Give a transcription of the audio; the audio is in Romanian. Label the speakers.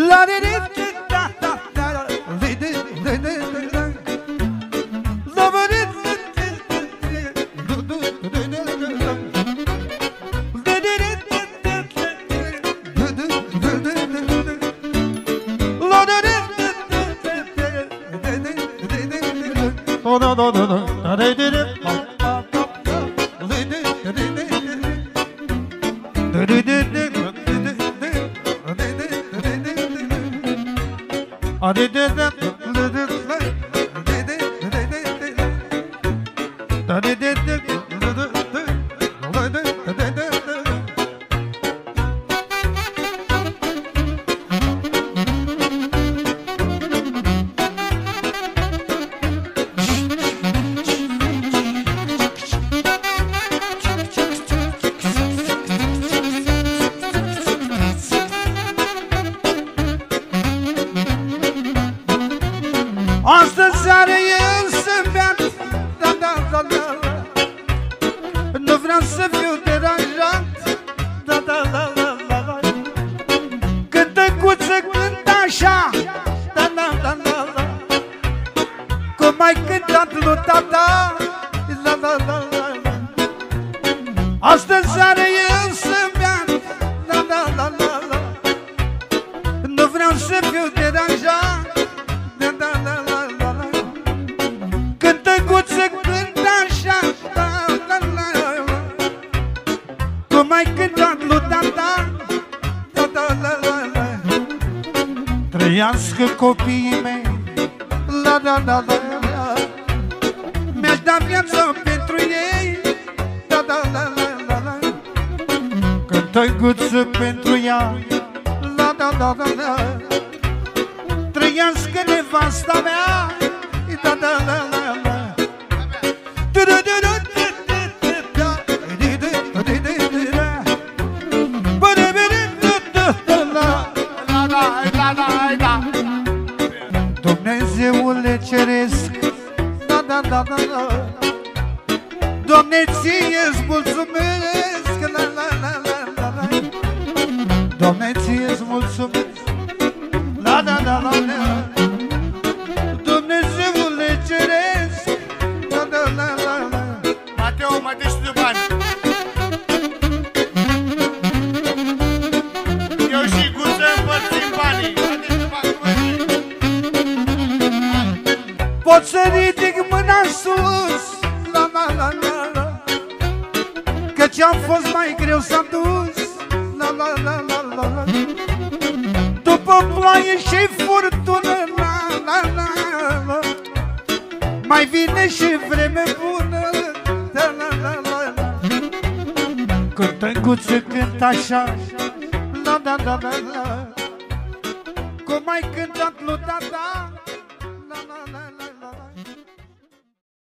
Speaker 1: La de de de da da da de de de de de la de de Astăzi seară eu să-mi beat, da, da, da, da. Nu vreau să fiu deranjat, da, da, da, da, da. Cântăcuță cântă așa, da, da, da, da, da. Cum ai cântat lui tata, da, da, da, da, da. Astăzi seară eu să-mi beat, da, da, da, da, da. Nu vreau să fiu deranjat, da, da, da, da. Cum ai cântat lui tata, da, da, da, da, da. Trăiască copiii mei, la, da, da, da, da. Mi-aș da viața pentru ei, da, da, da, da, da, da. Cântăguță pentru ea, la, da, da, da, da. Trăiască nevasta mea, da, da, da, da, da. Dumnezeule ceresc, da, da, da, da, da. Doamne, ție-ți mulțumesc, la, la, la, la, la, la. Doamne, ție-ți mulțumesc, la, da, da, da, da. Dumnezeule ceresc, da, da, la, la, la.
Speaker 2: Mateo, mai dă și de bani. Eu și Guță împărțim banii.
Speaker 1: Pot să ridic mâna sus, la, la, la, la, la. Căci am fost mai greu s-a dus, la, la, la, la, la, la. După ploaie și furtună, la, la, la, la. Mai vine și vreme bună, la, la, la, la, la. Cântăguță cânt așa, la, da, da, da, da. Cum ai cântat lui tata.